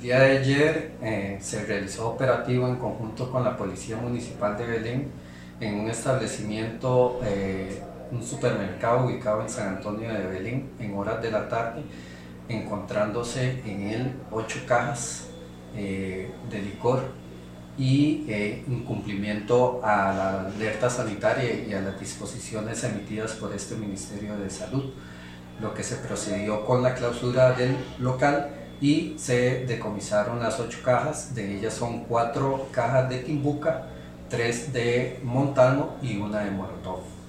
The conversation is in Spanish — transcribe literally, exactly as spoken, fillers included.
día de ayer eh, se realizó operativo en conjunto con la Policía Municipal de Belén en un establecimiento, eh, un supermercado ubicado en San Antonio de Belén en horas de la tarde, encontrándose en él ocho cajas eh, de licor y eh, incumplimiento a la alerta sanitaria y a las disposiciones emitidas por este Ministerio de Salud, lo que se procedió con la clausura del local y se decomisaron las ocho cajas. De ellas son cuatro cajas de Quimbuca, tres de Montano y una de Molotov.